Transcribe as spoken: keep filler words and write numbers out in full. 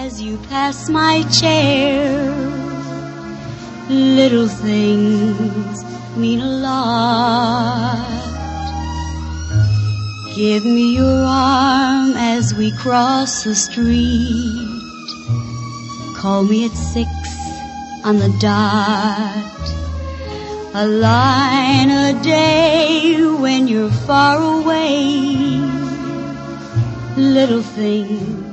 as you pass my chair. Little things mean a lot. Give me your arm as we cross the street. Call me at six on the dot. A line a day when you're far away. Little things